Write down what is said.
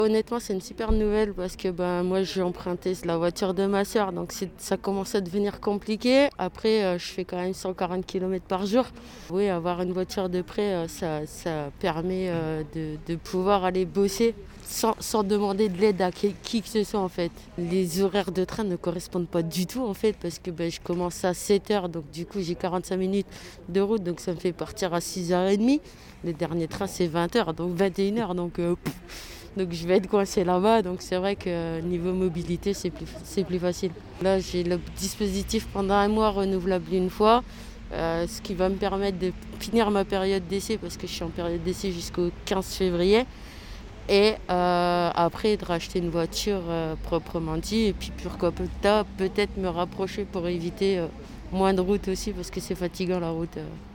Honnêtement, c'est une super nouvelle parce que moi, j'ai emprunté la voiture de ma sœur, donc ça commence à devenir compliqué. Après, je fais quand même 140 km par jour. Oui, avoir une voiture de près, ça permet de pouvoir aller bosser sans demander de l'aide à qui que ce soit en fait. Les horaires de train ne correspondent pas du tout en fait parce que je commence à 7h, donc du coup j'ai 45 minutes de route, donc ça me fait partir à 6h30. Le dernier train c'est 20h, donc 21h, donc je vais être coincée là-bas, donc c'est vrai que niveau mobilité c'est plus facile. Là j'ai le dispositif pendant un mois renouvelable une fois, ce qui va me permettre de finir ma période d'essai parce que je suis en période d'essai jusqu'au 15 février. Et après de racheter une voiture proprement dit, et puis pourquoi pas peut-être me rapprocher pour éviter moins de route aussi parce que c'est fatigant la route.